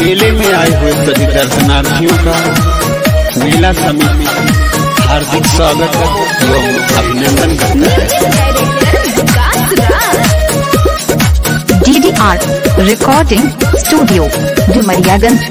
मेले में आए हुए सभी दर्शनार्थियों का मेला समिति हार्दिक स्वागत एवं अभिनंदन करता है। DDR recording studio Dumariyaganj.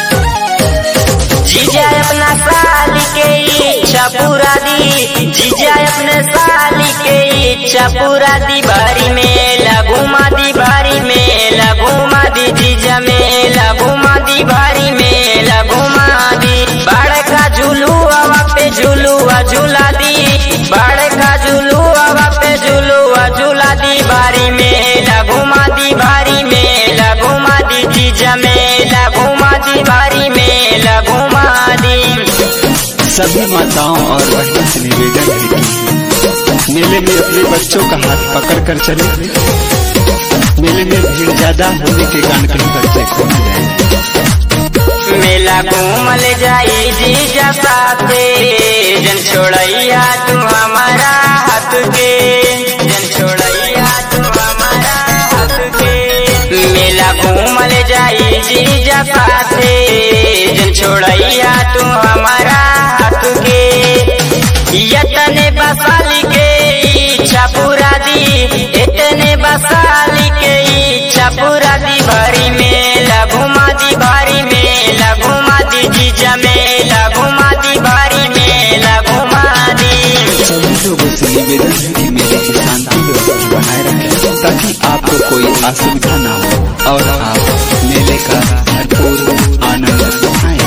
जीजा अपना साली के इच्छा पूरा दी, जीजा अपने साली के इच्छा पूरा दी। बारी मेला घुमा दी, बारी मेला घुमा दी, जीजा मेला घुमा दी, बारी मेला घुमा दी। बड़का झुलुआ पे झुलुआ झूला दी, बड़का झुलुआ पे झुलुआ झूला दी। बारी मेला घुमा दी, बारी मेला घुमा दी, जीजा मेला घुमा दी, बारी मेला घुमा दी। सभी माताओं और बहनों से निवेदन है कि मेले में अपने बच्चों का हाथ पकड़ कर चले। मेले में भीड़ ज्यादा होने के कारण कहीं बच्चे खो न जाएं। मेला घूमल जाई जीजा साथे, जन छोड़ैया तू हमारा हाथ के, जन छोड़ैया तू हमारा हाथ के। मेला घूमल जाई जीजा साथे, जन छोड़ैया तू हमारा हाथ के। इतने बसाली के इच्छा पूरा दी, इतने बसाली के इच्छा पूरा दी। भारी मेला घुमा दी, भारी मेला घुमा दी, जीजा मेला घुमा दी, भारी मेला घुमा दी। सभी लोगों से निवेदन है कि मेले की शांति व्यवस्था बनाए रखें ताकि आपको कोई असुविधा न हो और आप मेले का भरपूर आनंद उठाएं।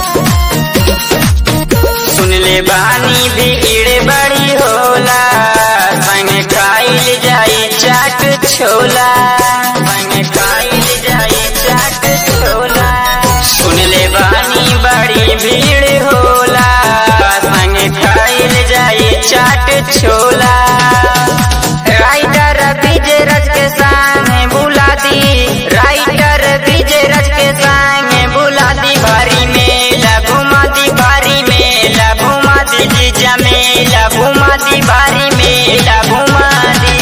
सुन ले बानी भीड़ बड़ी होला, संग खाइल जाई चाट छोला, संग खाइल जाई चाट छोला। सुन ले बानी बड़ी भीड़ होला, संग खाइल जाई चाट छोला। राइटर विजय रज के संग बुला दी, राइटर विजय रज के संग बुला दी। भारी मेला घुमा दी, भारी मेला घुमा दी, जीजा मेला घुमा दी, भारी मेला घुमा दी।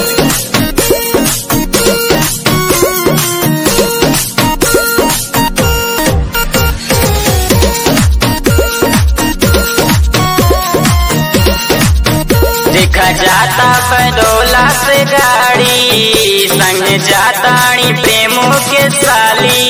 देखा जाता बदौला से गाड़ी, संग जातानी प्रेमों के साली,